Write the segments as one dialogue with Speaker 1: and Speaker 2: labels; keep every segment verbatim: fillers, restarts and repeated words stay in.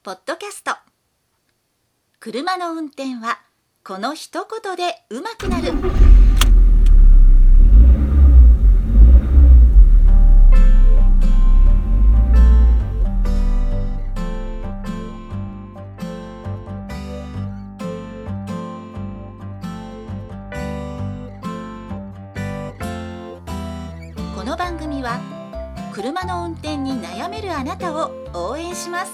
Speaker 1: ポッドキャスト。車の運転はこの一言で上手くなる。この番組は車の運転に悩めるあなたを応援します。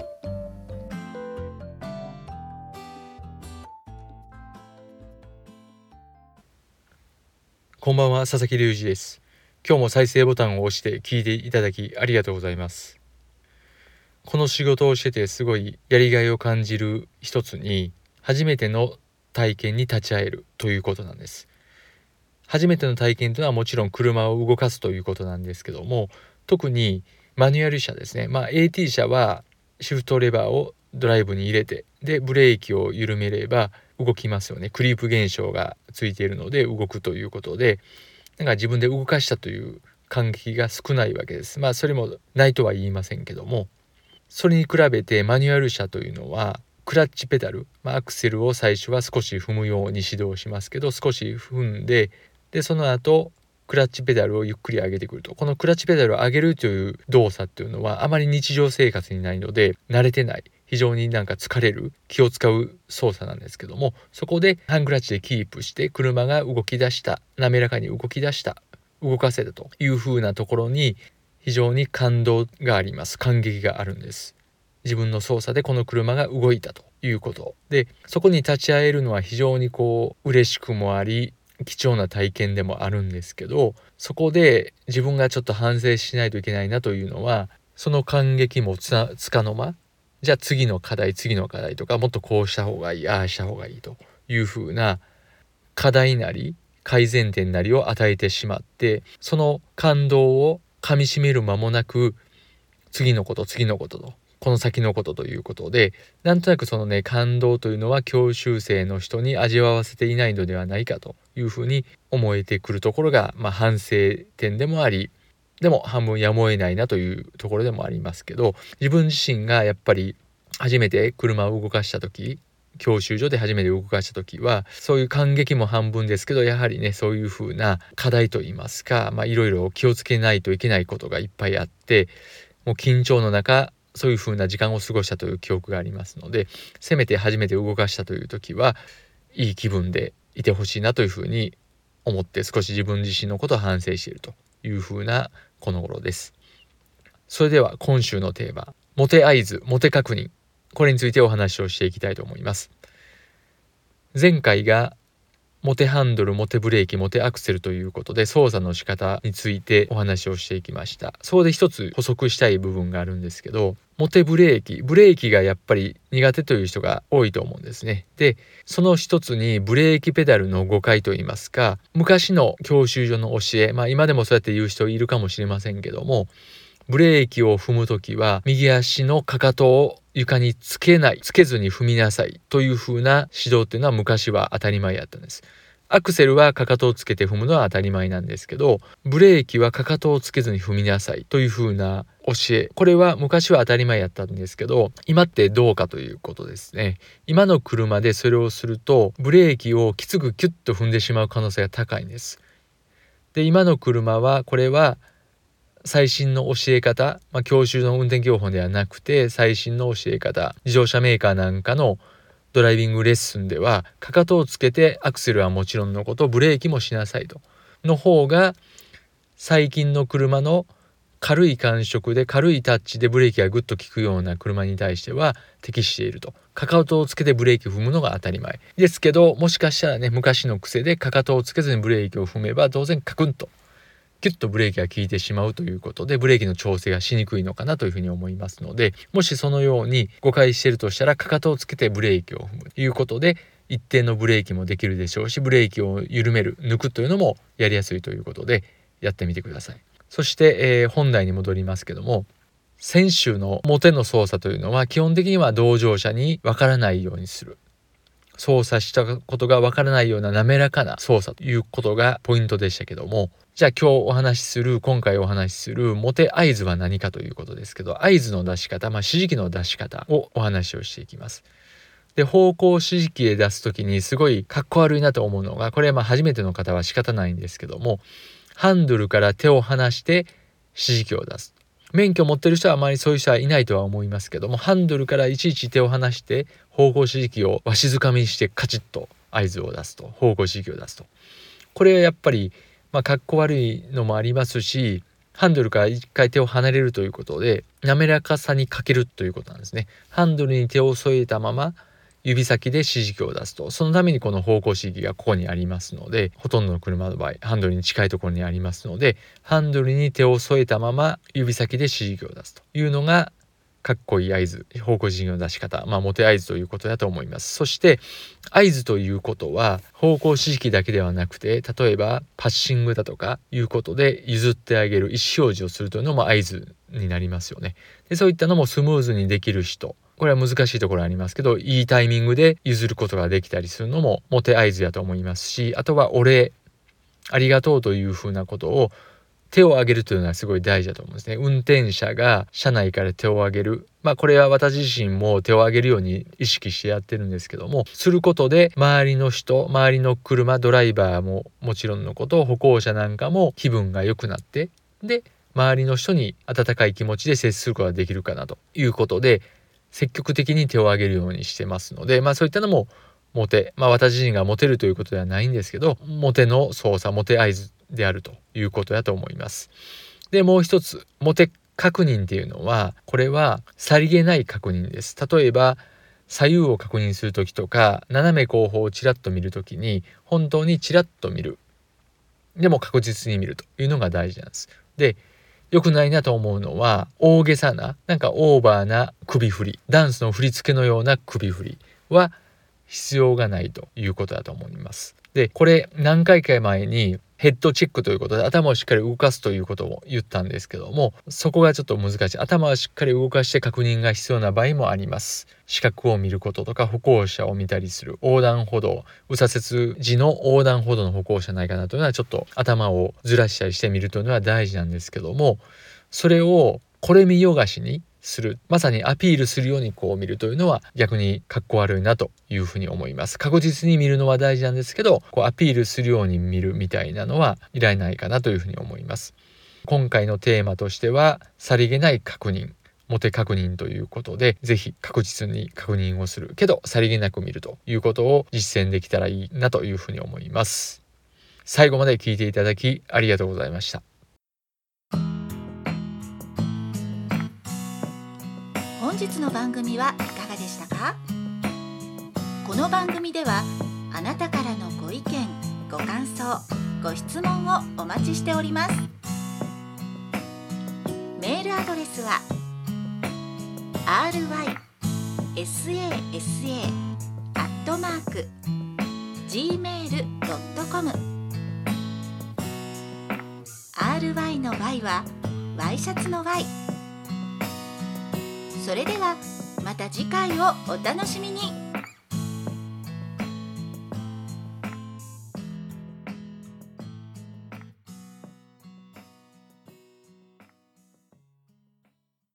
Speaker 2: こんばんは、佐々木隆二です。今日も再生ボタンを押して聞いていただきありがとうございます。この仕事をしててすごいやりがいを感じる一つに、初めての体験に立ち会えるということなんです。初めての体験というのはもちろん車を動かすということなんですけども、特にマニュアル車ですね。まあ エーティー 車はシフトレバーをドライブに入れて、でブレーキを緩めれば動きますよね。クリープ現象がついているので動くということで、なんか自分で動かしたという感激が少ないわけです。まあそれもないとは言いませんけども、それに比べてマニュアル車というのはクラッチペダル、まあ、アクセルを最初は少し踏むように指導しますけど、少し踏んで、でその後クラッチペダルをゆっくり上げてくると。このクラッチペダルを上げるという動作っていうのはあまり日常生活にないので慣れてない、非常になんか疲れる、気を使う操作なんですけども、そこでハンクラッチでキープして車が動き出した、滑らかに動き出した、動かせたという風なところに非常に感動があります。感激があるんです。自分の操作でこの車が動いたということで、そこに立ち会えるのは非常にこう嬉しくもあり貴重な体験でもあるんですけど、そこで自分がちょっと反省しないといけないなというのは、その感激もつなつかの間、じゃあ次の課題次の課題とか、もっとこうした方がいい、ああした方がいいというふうな課題なり改善点なりを与えてしまって、その感動をかみしめる間もなく次のこと次のことと、この先のことということで、なんとなくそのね感動というのは教習生の人に味わわせていないのではないかというふうに思えてくるところが、まあ、反省点でもあり、でも半分やむを得ないなというところでもありますけど、自分自身がやっぱり初めて車を動かした時、教習所で初めて動かした時はそういう感激も半分ですけど、やはりねそういうふうな課題といいますか、まあいろいろ気をつけないといけないことがいっぱいあって、もう緊張の中そういう風な時間を過ごしたという記憶がありますので、せめて初めて動かしたという時はいい気分でいてほしいなという風に思って、少し自分自身のことを反省しているという風なこの頃です。それでは今週のテーマ、モテ合図、モテ確認、これについてお話をしていきたいと思います。前回がモテハンドル、モテブレーキ、モテアクセルということで操作の仕方についてお話をしていきました。そこで一つ補足したい部分があるんですけど、モテブレーキ、ブレーキがやっぱり苦手という人が多いと思うんですね。で、その一つにブレーキペダルの誤解といいますか、昔の教習所の教え、まあ今でもそうやって言う人いるかもしれませんけども、ブレーキを踏むときは右足のかかとを床につけない、つけずに踏みなさいという風な指導っていうのは昔は当たり前やったんです。アクセルはかかとをつけて踏むのは当たり前なんですけど、ブレーキはかかとをつけずに踏みなさいという風な教え、これは昔は当たり前やったんですけど、今ってどうかということですね。今の車でそれをするとブレーキをきつくキュッと踏んでしまう可能性が高いんです。で、今の車はこれは最新の教え方、まあ、教習の運転教本ではなくて最新の教え方、自動車メーカーなんかのドライビングレッスンではかかとをつけてアクセルはもちろんのことブレーキもしなさいとの方が、最近の車の軽い感触で軽いタッチでブレーキがグッと効くような車に対しては適していると。かかとをつけてブレーキを踏むのが当たり前ですけど、もしかしたらね昔の癖でかかとをつけずにブレーキを踏めば当然カクンとキュッとブレーキが効いてしまうということで、ブレーキの調整がしにくいのかなというふうに思いますので、もしそのように誤解しているとしたら、かかとをつけてブレーキを踏むということで一定のブレーキもできるでしょうし、ブレーキを緩める、抜くというのもやりやすいということでやってみてください。そして、えー、本題に戻りますけども、先週のモテの操作というのは基本的には同乗者にわからないようにする、 操作したことがわからないような滑らかな操作ということがポイントでしたけども、じゃあ今日お話しする今回お話しするモテ合図は何かということですけど、合図の出し方、まあ、指示器の出し方をお話をしていきます。で、方向指示器で出すときにすごいかっこ悪いなと思うのが、これはまあ初めての方は仕方ないんですけども、ハンドルから手を離して指示器を出す。免許を持ってる人はあまりそういう人はいないとは思いますけども、ハンドルからいちいち手を離して方向指示器をわしづかみにしてカチッと合図を出すと、方向指示器を出すと、これはやっぱりまあかっこ悪いのもありますし、ハンドルから一回手を離れるということで滑らかさに欠けるということなんですね。ハンドルに手を添えたまま指先で指示器を出すと、そのためにこの方向指示器がここにありますので、ほとんどの車の場合ハンドルに近いところにありますので、ハンドルに手を添えたまま指先で指示器を出すというのがかっこいい合図、方向指示器の出し方、まあモテ合図ということだと思います。そして合図ということは方向指示器だけではなくて、例えばパッシングだとかいうことで譲ってあげる意思表示をするというのも合図になりますよね。で、そういったのもスムーズにできる人、これは難しいところありますけど、いいタイミングで譲ることができたりするのもモテ合図だと思いますし、あとはお礼、ありがとうというふうなことを手を挙げるというのはすごい大事だと思うんですね。運転者が車内から手を挙げる、まあこれは私自身も手を挙げるように意識してやってるんですけども、することで周りの人、周りの車、ドライバーももちろんのこと、歩行者なんかも気分が良くなって、で周りの人に温かい気持ちで接することができるかなということで、積極的に手を挙げるようにしてますので、まあそういったのもモテ、まあ私自身がモテるということではないんですけど、モテの操作、モテ合図であるということだと思います。で、もう一つ、モテ確認っていうのは、これはさりげない確認です。例えば左右を確認するときとか、斜め後方をちらっと見るときに本当にちらっと見る、でも確実に見るというのが大事なんです。で、良くないなと思うのは大げさな、なんかオーバーな首振り、ダンスの振り付けのような首振りは必要がないということだと思います。で、これ何回か前にヘッドチェックということで頭をしっかり動かすということを言ったんですけども、そこがちょっと難しい。頭をしっかり動かして確認が必要な場合もあります。視覚を見ることとか、歩行者を見たりする、横断歩道、右左折時の横断歩道の歩行者ないかなというのはちょっと頭をずらしたりしてみるというのは大事なんですけども、それをこれ見よがしにする、まさにアピールするようにこう見るというのは逆にかっこ悪いなというふうに思います。確実に見るのは大事なんですけど、こうアピールするように見るみたいなのはいらないかなというふうに思います。今回のテーマとしてはさりげない確認、モテ確認ということで、ぜひ確実に確認をするけどさりげなく見るということを実践できたらいいなというふうに思います。最後まで聞いていただきありがとうございました。
Speaker 1: 本日の番組はいかがでしたか？この番組ではあなたからのご意見、ご感想、ご質問をお待ちしております。メールアドレスは アールワイエスエーエスエー アットマーク ジーメール ドットコム アールワイ の Y はワイシャツの Y。それではまた次回をお楽しみに。